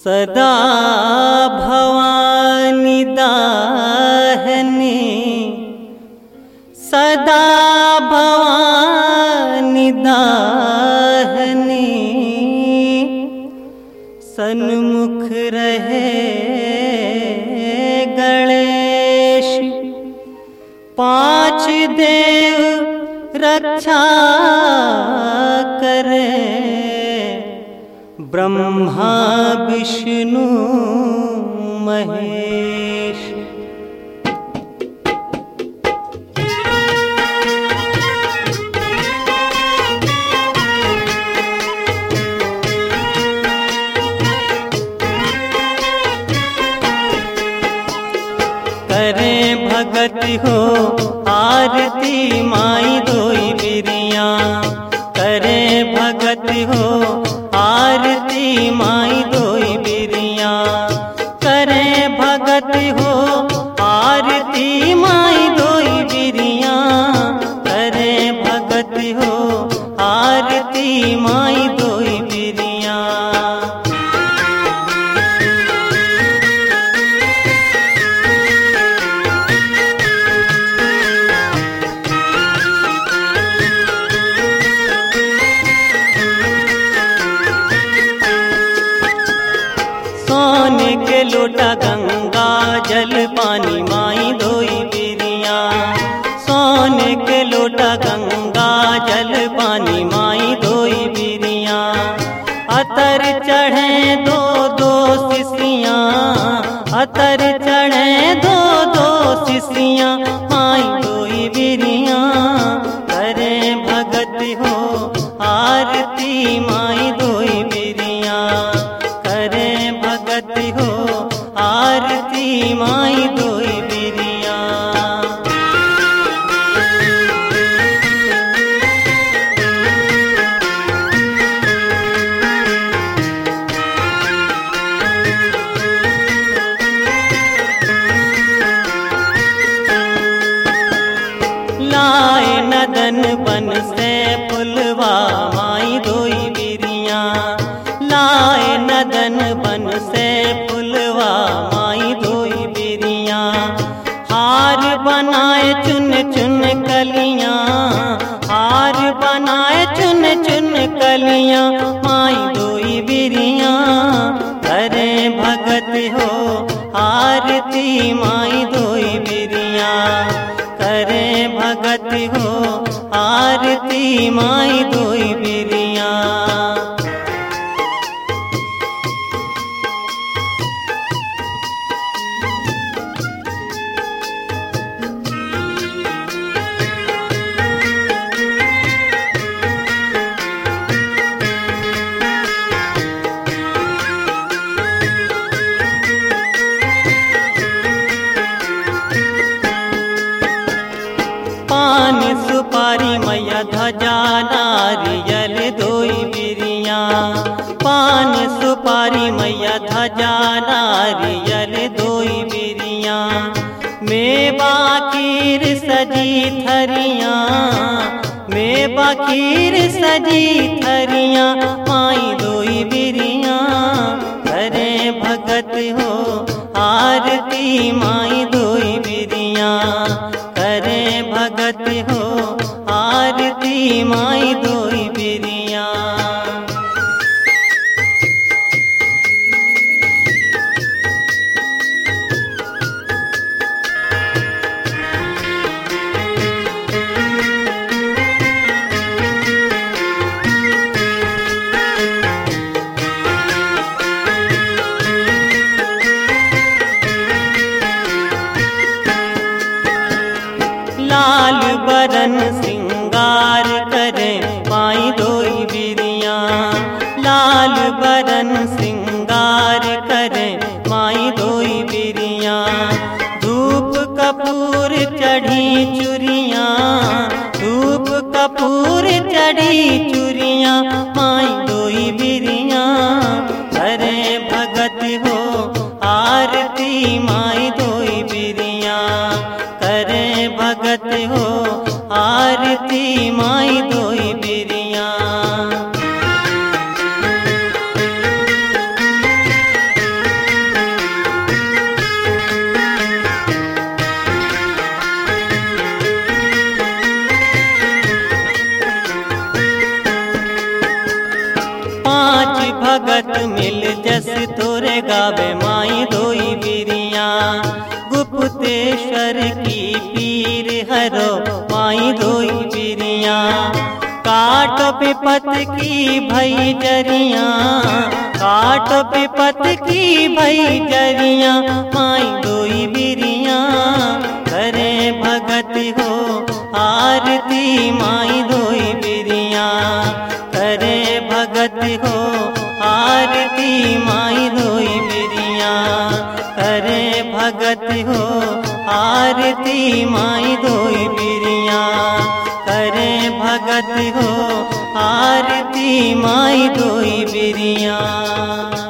सदा भवानी दाहिनी, सदा भवानी दाहिनी, सन्मुख रहे गणेश। पांच देव रक्षा करे, ब्रह्मा विष्णु महेश। करें भगति हो आरती माई दोई बिरिया, करें भगति हो आरती माई दोई बिरिया, करें भगति हो आरती माई दोई बिरिया, करें भगति हो आरती माई दोई बिरिया। सोने के लोटा गंगा जल पानी माई दोई बिरिया, सोने के लोटा गंगा जल पानी माई दोई बिरिया। अतर चढ़े दो दो शिशियाँ, अतर चढ़े दो दो शिशियाँ माई दोई बिरिया, करें भगति हो आरती माई दोई बिरिया, करें भगति हो आरती माई दोई बिरिया। लाए नदन बन से फुलवा माई दोई बिरिया, लाए नदन बन से फुलवा माई दोई बिरिया। हार बनाए चुन चुन कलियां, हार बनाए चुन चुन कलियां माई दोई बिरिया, करें भगति हो आरती माई दोई बिरिया, करें भगति हो आरती माई दोई बिरिया। पान सुपारी मैया ध्वजा नारियल दोई बिरिया, पान सुपारी मैया ध्वजा नारियल दोई बिरिया। मेवा खीर सजी थरिया, मेवा खीर सजी थरिया माई दोई बिरिया, करें भगति हो आरती माई दोई बिरिया, करें भगति हो आरती माई दोई बिरिया। लाल बरन सिंगार करें माई दोई बिरिया, लाल बरन सिंगार करें माई दोई बिरिया। धूप कपूर चढ़ी चुरियाँ, धूप कपूर चढ़ी चुरियाँ माई दोई बिरिया, करें भगति हो आरती माई दोई बिरिया, करें भगति हो आरती माई दोई बिरिया। भगत मिल जस तोरे गावे माई दोई बिरिया। गुप्तेश्वर की पीर हरो माई दोई बिरिया। काट पिपत की भई जरिया, काट पिपत की भई जरिया, माई दोई बिरिया। करे भगत हो आरती माई दोई बिरिया। करे भगत हो आरती माई दोई बिरिया। करे भगत हो आरती माई दोई बिरिया। करे भगत हो आरती माई दोई बिरिया।